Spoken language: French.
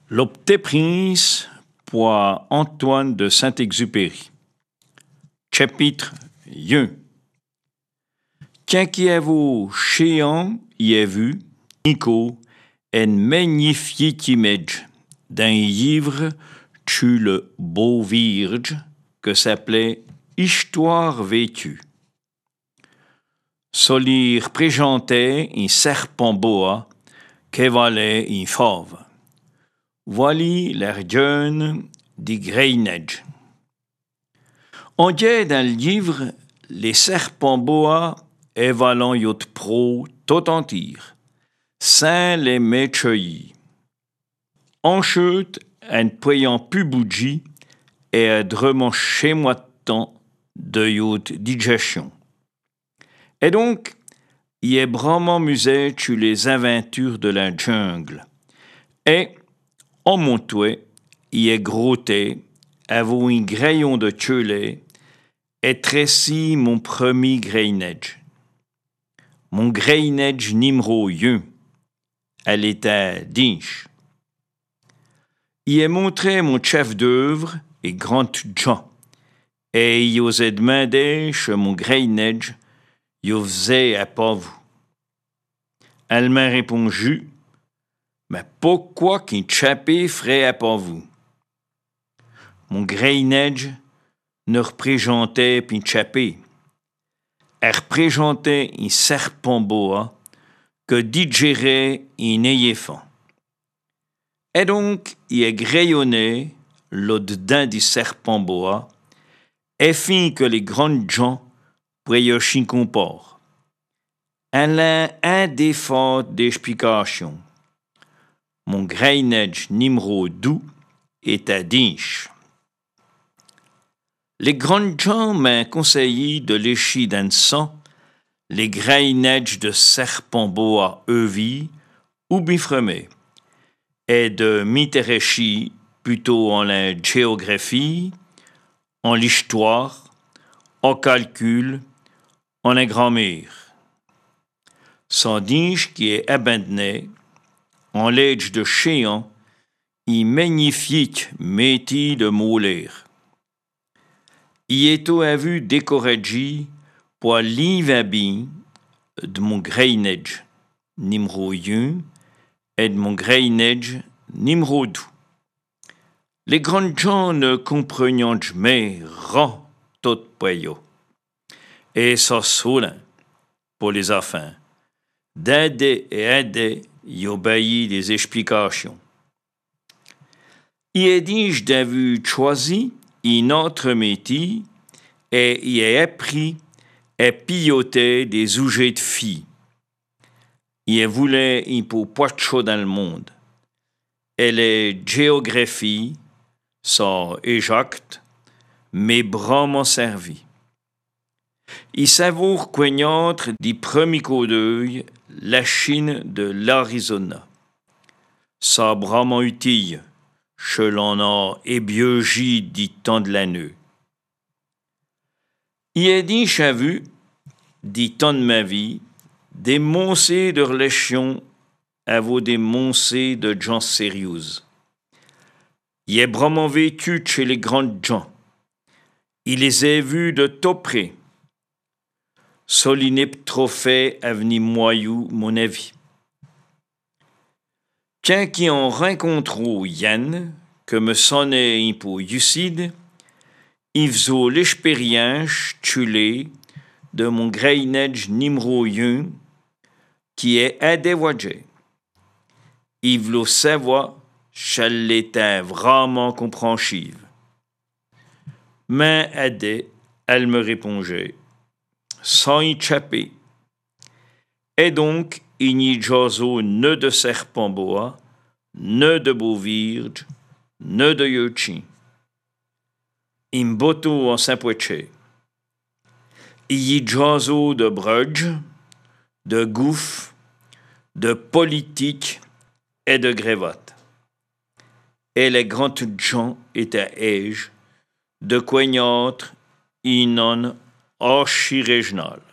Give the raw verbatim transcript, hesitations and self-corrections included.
Le Petit Prince pour Antoine de Saint-Exupéry. Chapitre un. Tiens qui avez chéant y a vu, Nico, un magnifique image d'un livre tu le beau virge que s'appelait Histoire vêtue. Solir présentait un serpent boa qui valait une fauve. Voici l'air jeune du Greinedge. On dit dans le livre, les serpents boa évalant yot pro tout entier, sans les mécheuillis. En chute, un poyant pu bougie et un drement chez moi de temps de yot digestion. Et donc, il est vraiment musé sur les aventures de la jungle. Et, en montait, il est grotté, avec un graillon de tchelet, et tressi mon premier Greinedge. Mon Greinedge numéro un, elle était dinche. Il est montré mon chef d'œuvre et grand Jean, et il osait demander chez mon Greinedge, il faisait à pas vous. Elle m'a répondu, mais pourquoi qu'un chapé ferait à pas vous? Mon Greinedge ne représentait pas un chapé. Elle représentait un serpent boa que digérait un éléphant. Et donc, il est grayonné là-dedans du serpent boa, et fin que les grands gens pourraient y comport. Elle a un défaut d'explication. Mon Greinedge numéro deux est à dinche. Les grands gens m'ont conseillé de lécher d'un sang les Greinedge de serpent boa euvie ou bifremé, et de m'intéresser plutôt en la géographie, en l'histoire, en calcul, en la grammaire. Sans dinge qui est abandonné, en l'âge de chéant, un magnifique métier de molaire. Il est à vu découragé pour l'invabin de mon Greinedge numéro un et de mon Greinedge numéro deux. Les grands gens ne comprennent jamais rend tout payo. Et ça soulin pour les affaires d'aider et aider y obéir des explications. Il est dit d'avoir choisi un autre métier et il a appris à piloter des objets de filles. Il voulait un peu poicho dans le monde. Et la géographie, ça éjacte, mais vraiment servi. Il savoure connaître du premier coup d'œil la Chine de l'Arizona. Ça vraiment utile, selon a et biologie du temps de l'année. Il est dit, j'ai vu, du temps de ma vie, des moncées de relations avec des moncées de gens sérieux. Il est vraiment vécu chez les grands gens. Il les a vus de tout près. Solinip trophée à venir moyou, mon avis. Tiens qui en rencontrou Yann, que me sonnait un peu lucide, il faisait l'expérience tulée de mon Greinedge numéro un, qui est adévoyé. Il voulait savoir si elle était vraiment compréhensive. Mais adé, elle me répondait, sans y chapper. Et donc, il n'y a ne de serpent boa, ne de beau virge, ne de yochin. In boto en Saint-Poitiers. Il y a de brudge, de gouffre, de politique et de grévate. Et les grands gens étaient âge de coignatre inon archi-régional.